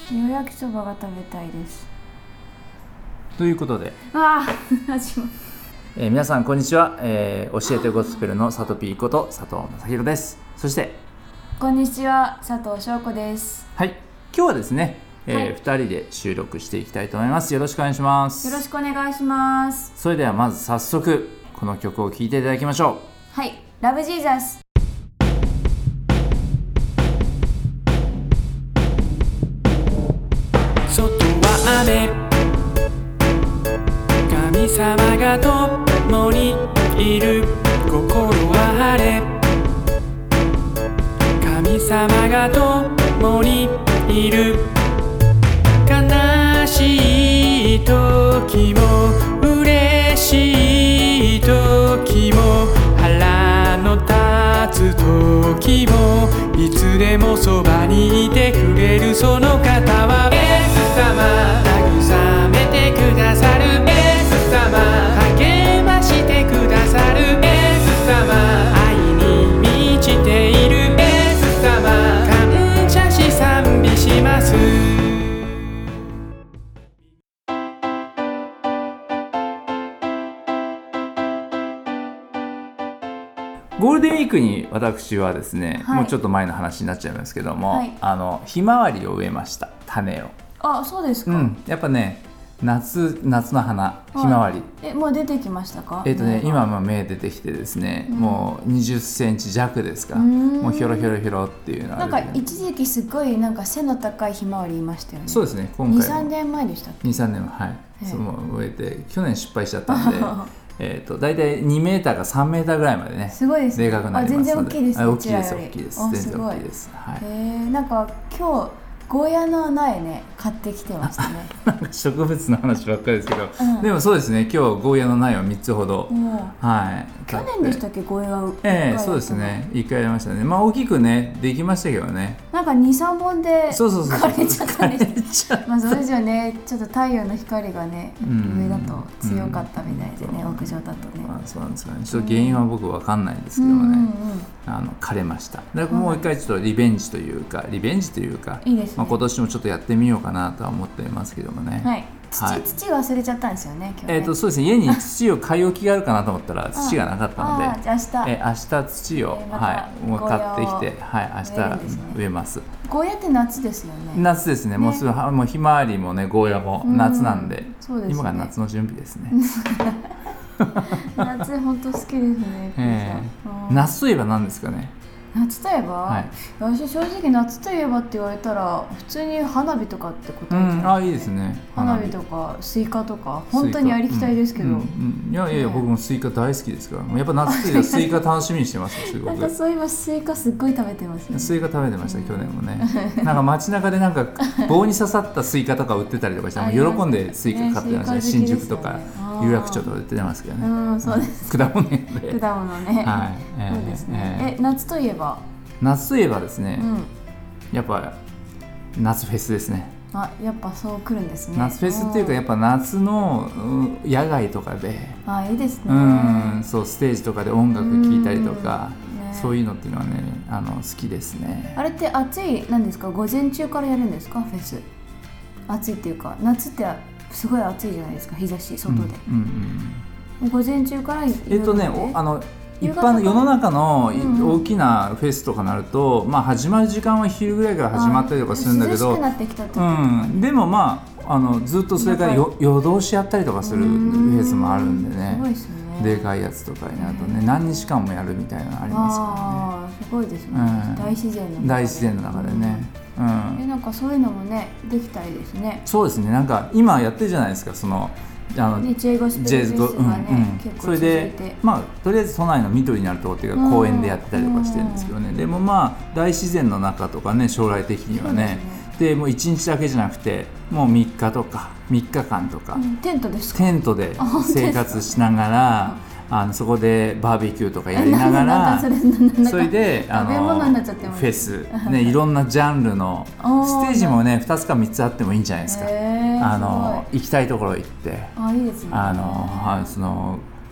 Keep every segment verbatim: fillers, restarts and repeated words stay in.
塩焼きそばが食べたいです。 ということで、 ああ始まる、 えー、皆さんこんにちは、えー、教えてゴスペルのさとぴーこと佐藤正弘です。そしてこんにちは、佐藤翔子です。 はい、今日はですね、えーはい、ふたりで収録していきたいと思います。よろしくお願いします。 よろしくお願いします。 それではまず早速この曲を聴いていただきましょう。はい、ラブジーザス。 外は雨、神様が共にいる。心は晴れ、神様が共にいる。悲しい時も嬉しい時も腹の立つ時もいつでもそばにいてくれる。その方はイエス様、慰めてくださる。イエス様、励ましてくださる。イエス様、愛に満ちている。イエス様、感謝し賛美します。 ゴールデンウィークに私はですね、 はい、 もうちょっと前の話になっちゃいますけども、 はい、 あのひまわりを植えました。種を。 あ、そうですか。 うん、やっぱね、夏夏の花、ひまわり、 え、もう出てきましたか？ えっとね、今も芽出てきてですね、うん、もうにじゅっセンチ弱ですか。 うんもうひょろひょろひょろっていうのは、 ね、なんか一時期すごいなんか背の高いひまわりいましたよね。 そうですね、今回もにさんねんまえでしたっけ？ にさんねんはい、そうも植えて去年失敗しちゃったんでえーと大体にメーターかさんメーターぐらいまでね、 すごいですね、 でかくなりますので。 あ、全然大きいですね。 大きいです大きいです、全然大きいです。はい、 えー、なんか今日ゴーヤの苗ね買ってきてましたねなんか植物の話ばっかりですけど、 うん、 でもそうですね、今日ゴーヤの苗をみっつほど、はい、 去年でしたっけ、ゴーヤが。 ええー、そうですね、いっかいやりましたね。まあ大きくねできましたけどね、 なんか にさんぼんでそうそうそう枯れちゃったんですまあそうですよね、ちょっと太陽の光がね、うん、上だと強かったみたいでね、うん、屋上だとね、 まあ、そうなんですかね、ちょっと原因は僕わかんないんですけどもね、うんうんうん、あの枯れました。だからもう一回ちょっとリベンジというか、リベンジというか、 いいですね、 まあ、今年もちょっとやってみようかなとは思っていますけどもね。 はい、土、はい、土忘れちゃったんですよね、今日ね。 えーと、そうですね、家に土を買い置きがあるかなと思ったら土がなかったので、 ああ、じゃあ明日、 えー、明日土を、 えーまはい、もう買ってきて、はい、明日植えます。 ゴーヤって夏ですよね。 夏ですね、ね、もうすぐもうひまわりもね、ゴーヤも夏なんで、 そうですね、 今が夏の準備ですね夏本当好きですね、 えー、夏といえば何ですかね。 夏といえば、 はい、 私正直夏といえばって言われたら普通に花火とかって答えちゃう、 うん、あ、いいですね、 花火とかスイカとか本当にありきたいですけど、うんうんうん、いやいやいや、ね、僕もスイカ大好きですから、やっぱ夏といえばスイカ楽しみにしてますすごく。 なんかそういえばスイカすっごい食べてますね。 スイカ食べてました、うん、去年もねなんか街中でなんか棒に刺さったスイカとか売ってたりとかしても喜んでスイカ買ってましたね、ね、新宿とか有楽町とか売ってますけどね、 うん、そうです、 果物園で果物ね、 はい、 えー、そうですね、えー、え夏といえば夏といえばですね、 うん、 やっぱ夏フェスですね。 あ、やっぱそう来るんですね。 夏フェスっていうか、やっぱ夏の野外とかで、 あ、いいですね、 うん、そうステージとかで音楽聴いたりとか、ね、そういうのっていうのはね、あの好きですね。あれって暑いなんですか、午前中からやるんですか、フェス。暑いっていうか、夏ってすごい暑いじゃないですか、日差し外で、うんうんうん、午前中から夜えっとねあの一般の世の中の大きなフェスとかなると、うん、まあ、始まる時間は昼ぐらいから始まったりとかするんだけど、うん、でもまあ、あのずっとそれからよ夜通しやったりとかするフェスもあるんでね、 すごいですね、 でかいやつとかになるとね、何日間もやるみたいなのありますからね。 あ、すごいですね、うん、大自然の中で大自然の中でね、うん、 え、なんかそういうのもねできたりですね。 そうですね、なんか今やってるじゃないですか、そのあのね、ジェイゴスペルフェスがね、うんうん、結構続いて、 それで、まあ、とりあえず都内の緑にあるところっていうか公園でやってたりとかしてるんですけどね、でもまあ大自然の中とかね、将来的にはね、でもういちにちだけじゃなくてもうみっかとかみっかかんとか、うん、 テントですか？ テントで生活しながらあのそこでバーベキューとかやりながらそれであのフェス、ね、いろんなジャンルのステージもねふたつかみっつあってもいいんじゃないですか。あの行きたいところ行って、 あ、いいですね、 あのその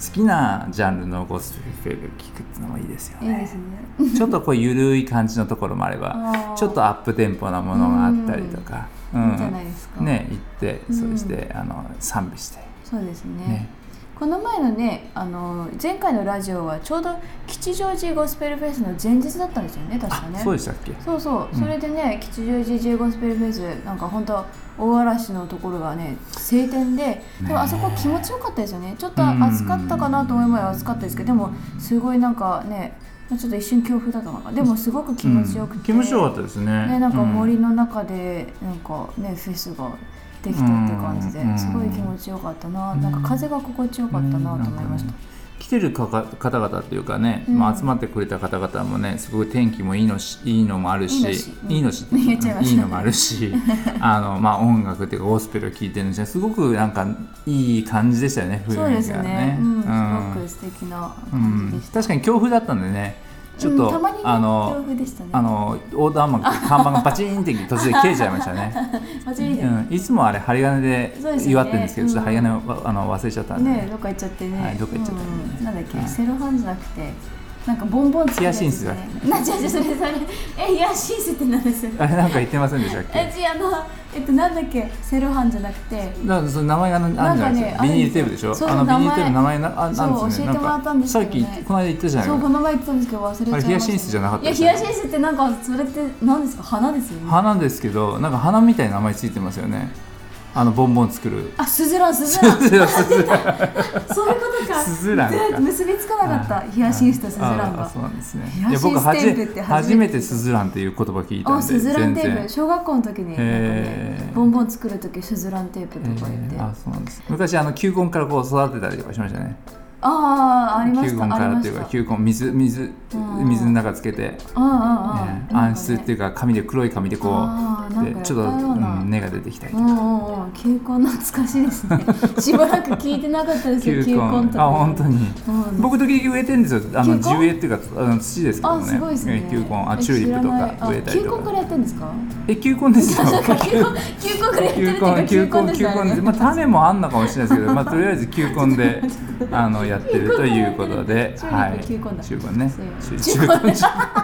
きなジャンルのゴスペル聴くっていうのもいいですよね。 いいですねちょっとこう緩い感じのところもあればちょっとアップテンポなものがあったりとか、 うん、いいじゃないですかね、行ってそして、うん、あの賛美して。 そうです ね, ねこの前のね、あの前回のラジオはちょうど吉祥寺ゴスペルフェスの前日だったんですよね、確かね。 そうでしたっけ。 そうそう、うん、それでね、吉祥寺 J ゴスペルフェスなんか本当大嵐のところがね晴天で、でもあそこ気持ちよかったですよね。ちょっと暑かったかなと思いま暑かったですけど、でもすごいなんかね、ちょっと一瞬強風だったのか、でもすごく気持ちよくて、うん、 気持ちよかったですね。 ね、なんか森の中でなんかねフェスができたって感じで、すごい気持ちよかったな、なんか風が心地よかったなと思いました。 来てる方々っていうかね、うん、まあ、集まってくれた方々もね、すごい天気もいいのし、いいのもあるし、いいのし、いいのもあるし、あのまあ音楽っていうかゴスペルを聴いてるんですね。すごくなんかいい感じでしたよね。 そうですね。うん、すごく素敵な感じでした。 うん、確かに強風だったんでね。ちょっと、うん、たまに、ね、あの強風でしたね。あの横断幕看板がバチンって突然切れちゃいましたね。バチンで、うん、いつもあれ針金で祝ってるんですけど、ね、ちょっと針金を、うん、あの忘れちゃったんで、 ね、どっか行っちゃってね、 はい、どっか行っちゃったんで、ね、 うん、なんだっけ、はい、セロハンじゃなくてなんかボンボンつけるやつ、ね、ヒヤシンスだ。な、違う違う、それそれえ、ヒヤシンスって何ですあれなんか言ってませんでしたっけ。 え、違う、あのえっとなんだっけ、セロハンじゃなくて、 だからその名前があるんじゃないですか。ビニールテープでしょ。 そう、 あのビニールテープの名前な、あ、 なんですね。そう、教えてもらったんですけどね。 さっきこの間言ったじゃないですか。 そう、この前言ったんですけど忘れちゃいました。 あれヒヤシンスじゃなかったですね。いや、ヒヤシンスってなんかそれって何ですか、花ですよね。 花ですけど、なんか花みたいな名前ついてますよね。あのボンボン作る。 あ、スズラン、スズラン。 スズラン、スズラン。 そういうことか。 スズランか。 結びつかなかった。ヒヤシンスとスズランが。 そうなんですね。いや、僕は初めてスズランっていう言葉聞いたんで。 スズランテープ。小学校の時になんかね、ボンボン作る時スズランテープとか言って。 あ、そうなんです。昔あの球根からこう育てたりとかしましたね。 ああ、ありました。 球根からっていうか、球根水水水の中つけて、暗室っていうか紙で黒い紙でこうでちょっと根が出てきたりとか。 球根懐かしいですね。しばらく聞いてなかったですよ。球根とか。 あ、本当に。僕時々植えてるんですよ。あの地植えっていうかあの土ですけどね。 あ、すごいですね。 球根、あ、チューリップとか植えたりとか。 球根からやってるんですか。 え、球根ですよ。 球根からやってるっていうか球根ですね。 まあ種もあんのかもしれないですけど、まあとりあえず球根であのやってるということで、はい。球根ね。チューリ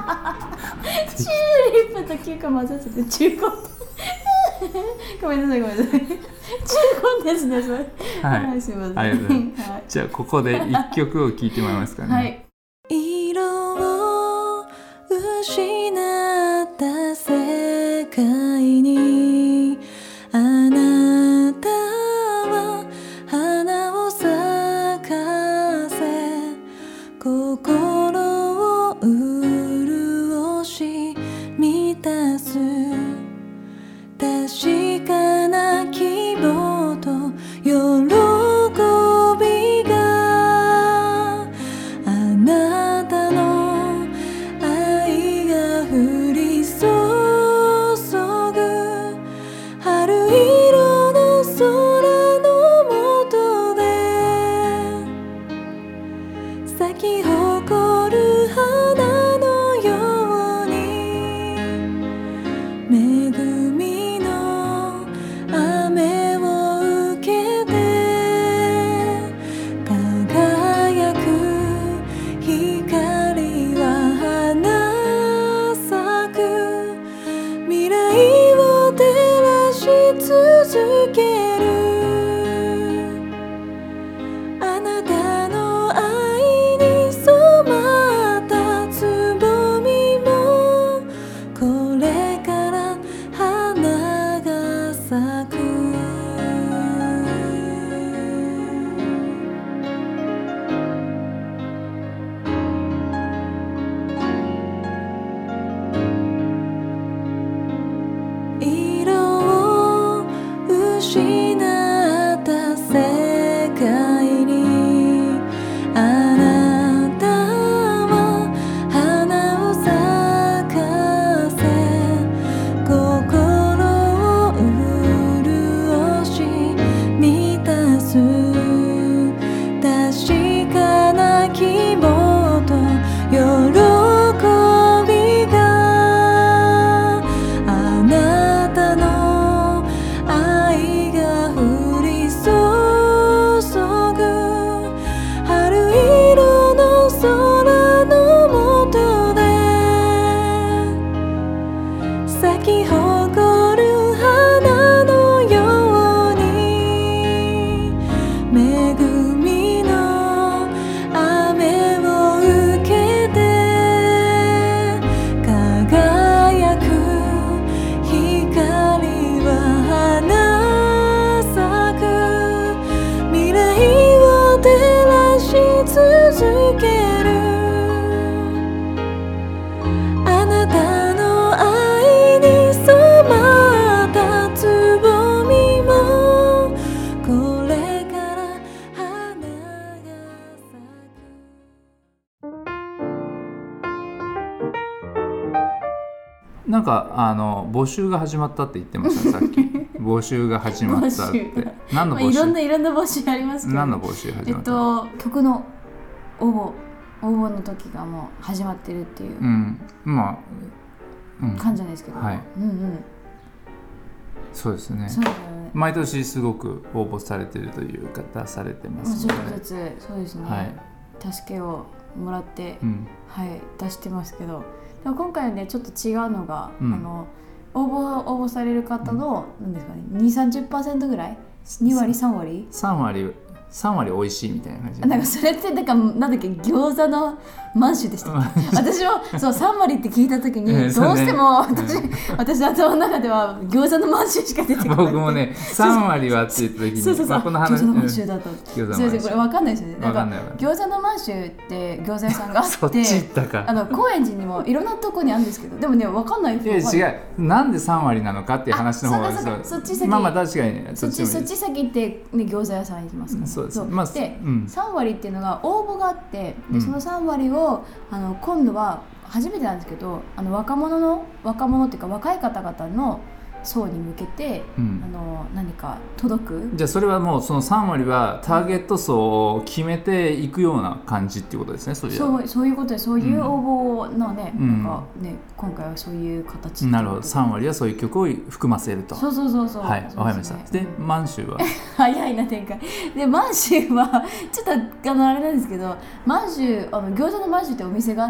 ップと球根混ざっちゃって球根。ごめんなさいごめんなさい。中根ですねそれ。 はい。はい、すみません。ありがとうございます。はい、じゃあここで一曲を聴いてもらえますかね。はい。 色を失った世界にあなたは花を咲かせ心を潤し満たす確かな希望と喜びがあなたの愛が降り注ぐ春色の空の下で咲き誇る花のように恵みの雨を受けて輝く光は花咲く未来を照らし続けるあなたの愛に染まったつぼみもこれから花が咲く色を失った世界にあなたは花を咲かせ心を潤し満たす確かな希望と喜びがあなたの愛が降かあの募集が始まったって言ってましたねさっき募集が始まったって何の募集、 まあ、いろんないろんな募集ありますけど、 何の募集始まった、 えっと曲の応募応募の時がもう始まってるっていう、 うん、まあ、うん、 感じじゃないですけど、 はい、 うんうん、 そうですね。 そうだよね。 毎年すごく応募されているというか出されてますので、 ちょっとずつそうですね、 はい、 助けをもらって、 うん、 はい、出してますけど、でも今回はねちょっと違うのが、 うん、 あの応募応募される方の、うん、なんですかね、にじゅう、さんじゅっパーセント ぐらい、に割さん割さん割さん割美味しいみたいな感じ。 なんかそれってなんかなんだっけ、餃子の満州でした私もそうさん割って聞いた時にどうしても私、うん、私の頭の中では餃子の満州しか出てこない。 僕もねさん割はって言った時にそうそうそう、まあ、この話餃子の満州だと、うん、 餃子の満州これ分かんないですよね。なんかない餃子の満州って餃子屋さんがあってそっち行ったか、 あの高円寺にもいろんなとこにあるんですけど、でもね分かんない人は違う、なんでさん割なのかっていう話の方がそっち先、 まあまあ確かにね、 そっちそっち先行って、ね、餃子屋さん行きますから、 そうです、 まあ、で、うん、さん割っていうのが応募があって、でそのさん割をあの今度は初めてなんですけど、あの若者の若者っていうか若い方々の層に向けて、うん、あの何か届く。 じゃあそれはもうそのさん割はターゲット層を決めていくような感じっていうことですね。それそう、そういうことで、そういう応募のね、うん、なんかね、今回はそういう形で。 なるほど、さん割はそういう曲を含ませると。 そうそうそうそう。 はい、わかりました。で、満州は早いな展開。で、満州はちょっとあのあれなんですけど、満州あの餃子の満州ってお店があって。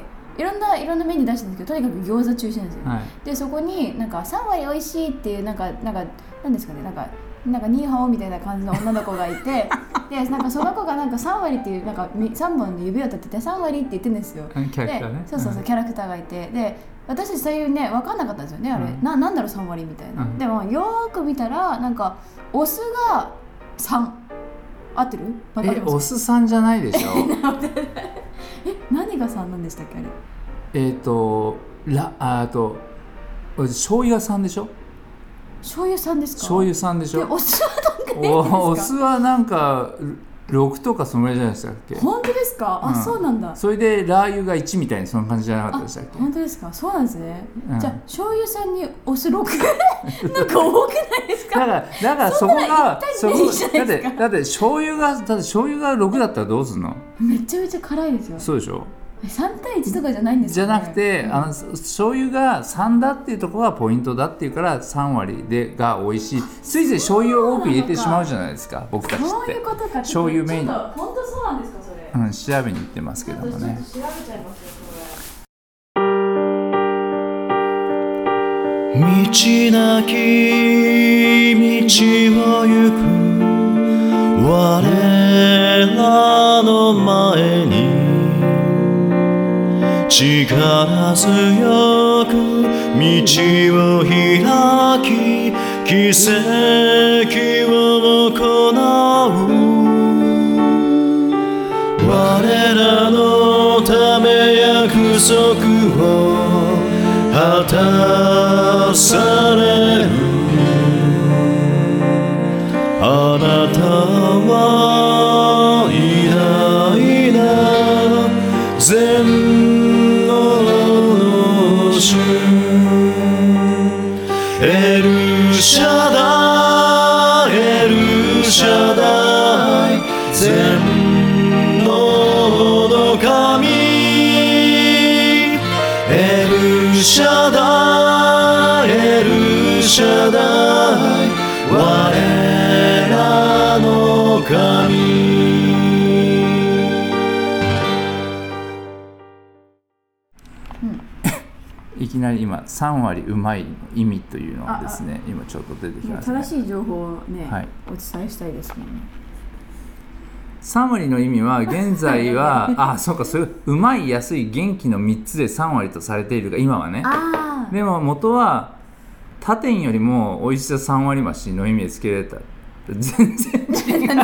いろんないろんなメニュー出してるんですけど、とにかく餃子中心なんですよ、はい、でそこになんかさん割美味しいっていうなんかなんかなんですかね、なんかなんかニーハオみたいな感じの女の子がいてでなんかその子がなんかさん割っていうなんかさんぼんで指を立ててさん割って言ってるんですよ。 キャラクターね。 そうそうそう、キャラクターがいて、で私たちそういうね分かんなかったんですよねあれ、うん、な, なんだろうさん割みたいな、うん、でもよーく見たらなんかオスがさん、合ってる？ え、オスさんじゃないでしょえ、何がさんなんでしたっけあれ。 えっ、ー、とラあと醤油屋さんでしょ。 醤油さんですか。 醤油さんでしょ。 お酢はなんか変ですか。 お酢はなんかろくとかそのぐらいじゃないでしたっけ。 本当ですか。あ、うん、そうなんだ。 それでラー油がいちみたいなそんな感じじゃなかったでしたっけ。 本当ですか。そうなんですね、うん、じゃあ醤油さんにお酢ろくなんか多くないですか。 だからだからそこがそこだってだって醤油がだって醤油がろくだったらどうすんの。 めちゃめちゃ辛いですよ。 そうでしょ。 さん対いちとかじゃないんですか、ね、じゃなくて、うん、あの醤油がさんだっていうところがポイントだっていうからさん割でが美味しい。ついつい醤油を多く入れてしまうじゃないですか僕たちって。 そういうことか。 醤油メイン。 本当そうなんですかそれ。 うん、調べに行ってますけどもね。 ちょっと調べちゃいますよそれ。道なき道を行く我らの前に力強く道を開き奇跡を行う。我らのため約束を果たされる。あなたは偉大な全能の主エルシャダイエルシャダイ全能の神エルシャダイエルシャダイ我らの神。 いきなり今さん割うまいの意味というのがですね今ちょっと出てきますね。 正しい情報をね、はい、お伝えしたいですもんね。 さん割の意味は現在はあ、そうか、それうまい安い元気のみっつでさん割とされているが今はね。 あでも元は他店よりも美味しささん割増しの意味でつけられた。全然違う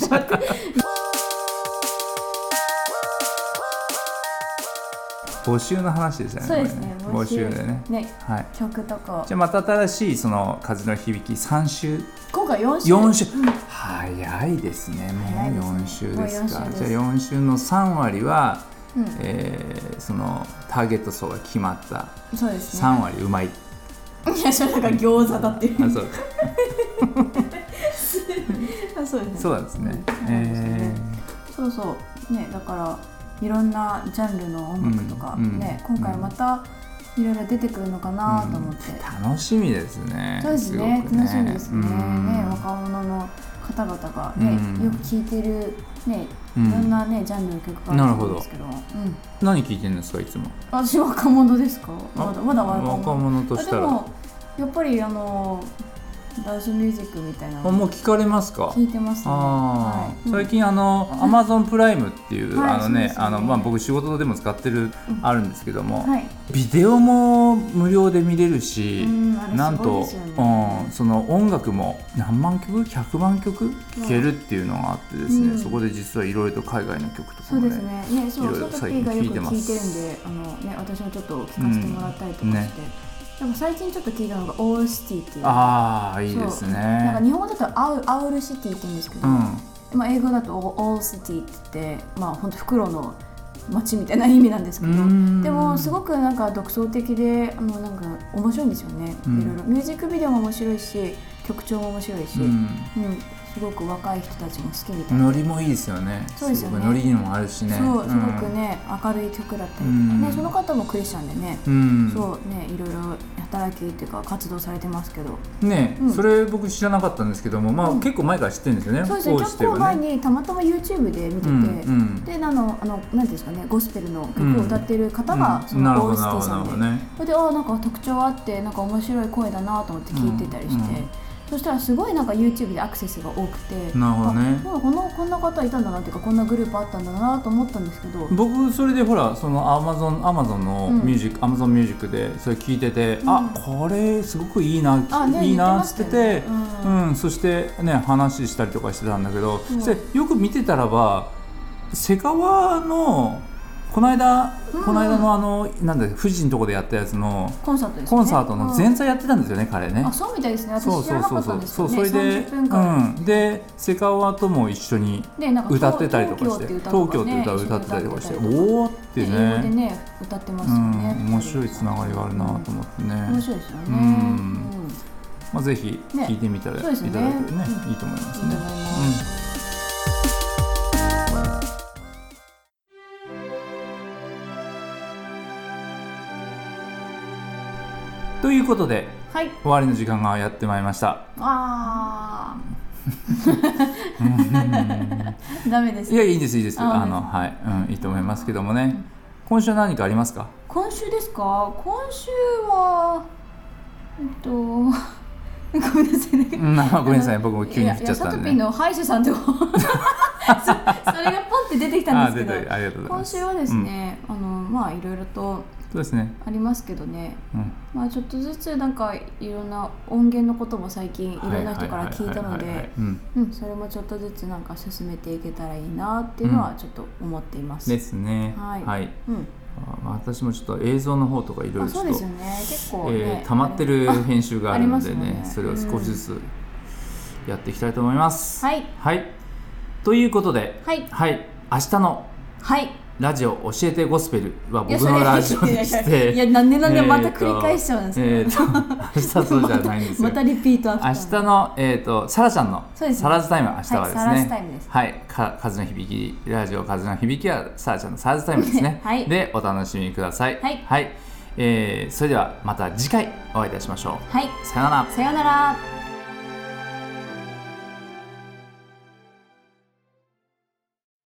募集の話でしたね。 そうですね、 募集でね。 ね、 はい、 曲とか。 じゃあまた新しいその風の響きさん週。 今回よん週。 よん週、うん、早いですね。もうよん週ですか。じゃあよん週のさん割はうんえーそのターゲット層が決まった、 そうですね、 さんわりうまい、 いやそれなんか餃子だっていうあそうあそうですね、 そうなんですね、 うんえそうそうね、だからいろんなジャンルの音楽とか、 うんね、 うん今回またいろいろ出てくるのかなと思って、 ー楽しみですね。 そうですね、 ごく楽しみですね、 うんね、若者の方々がね、 うんよく聴いてるね、 うんいろんなねジャンルの曲があると思うんですけど、うん、 何聞いてるんですかいつも？ 私若者ですか？まだまだ若者。 若者としたらでもやっぱりあのダンスミュージックみたいなのあもう聞かれますか？ 聞いてますね。 あはいー最近あの Amazon プライムっていう、 はいあのそうですよねねあのまあ僕仕事でも使ってる、あるんですけども、 はい、 ビデオも無料で見れるし、 うんあれなんと、 すごいですよねうん、その音楽も何万曲ひゃくまんきょく聴けるっていうのがあってですね、 うんそこで実はいろいろと海外の曲とかそうもねですね。ね、そう、 いろいろソトピーがよく聞いてるん最近聞いてで、あのね、私もちょっと聞かせてもらったりとかして、 うんねでも最近ちょっと聞いたのがオールシティっていう。 ああいいですそうなんかね。 日本語だとアウアウルシティって言うんですけど、 うんまあ英語だとオールシティって言って、まあ本当袋の街みたいな意味なんですけど、 うんでもすごくなんか独創的で、あのなんか面白いんですよね。 うんいろいろミュージックビデオも面白いし、曲調も面白いし、 ううんん、すごく若い人たちも好きみたいな。 ノリもいいですよね。 そうですよねごくノリにもあるしね。 そう、すごくうんね、明るい曲だったりとかね、 うんその方もクリスチャンでね、 うん、 そうね、いろいろ働きっていうか活動されてますけど、 ね、 うんそれ僕知らなかったんですけども、まあ、 うん結構前から知ってるんですよね。 そうですね、 こうしては結構前にたまたま YouTube で見てて、 うんうんで、あの、あの、なんていうんですかね、ゴスペルの曲を歌ってる方が、 うんそのオールなるほどシティさんで、 なるほどね。 それで、あ、なんか特徴あって、なんか面白い声だなと思って聞いてたりして、 うんうんそしたらすごいなんか YouTube でアクセスが多くて、 なるほどねあこのこんな方いたんだなっていうか、こんなグループあったんだなと思ったんですけど、 僕それでほらその Amazon, Amazon のミュージック、Amazon ミュージックでそれ聞いてて、 うんあこれすごくいいな、 あねいいなっ言ってましつったてて、 よねううんんそしてね話したりとかしてたんだけど、 うんそれよく見てたらばセカワのこの間、 うんこの間のあのなんだ富士のとこでやったやつのコンサートですね。 コンサートの前うん座やってたんですよね、彼ね。 あ、そうみたいですね。私そう知らなかったんですけどね。 そうそれで、 さんじゅっぷんかんうん、でセカワとも一緒にでなんか歌ってたりとかして東東京って京っていう歌歌をとかね歌ってたりとかして一緒に歌ってたりとかおおって英語でねね歌ってますうよね。 ん、面白いつながりがあるなと思ってね、 面白いですよね。 うんうんまあ、ぜひ聞いてみたら、 そうですねいただけるね、 うんいいと思いますねいいと思います。 うん、ということではい。 終わりの時間がやってまいりました。 ああ。ダメですい。やいいですいいですああのはい、うん、いいと思いますけどもね、今週は何かありますか？ 今週ですか？今週はえっとごめんなさいね。 うんあごめんなさい僕も急に振っちゃったんでね。 いやいやサトピーの歯医者さんとそそれがポンって出てきたんですけどあ出てありがとうございます。 今週はですね、あのまあいろいろとそうですね。 ありますけどね、 うんまあちょっとずつなんかいろんな音源のことも最近いろんな人から聞いたのはいはいはいはいはいでうんうんそれもちょっとずつなんか進めていけたらいいなっていうのはちょっと思っています、 ですね。 はいはい。 うん、 あ私もちょっと映像の方とかいろいろあちょっとそうですよね結構ね、 えー溜まってる編集があるのであありね、 ますよねそれを少しずつやっていきたいと思います。 はいはい。ということで、 はいはい、明日のはいラジオ教えてゴスペルは僕いやそれのラジオでして、 いやなんでなんでまた繰り返しちゃうんですか、 えーと明日そうじゃないんですよ。 またリピートアフタ明ー日の、えー、とサラちゃんのそうですねサラズタイム、明日はですね、 はいサラズタイムですはい、か風の響きラジオ風の響きはサラちゃんのサラズタイムですね、 はいでお楽しみください。 はいえーそれではまた次回お会いいたしましょう。 はいさよなら。 さようなら。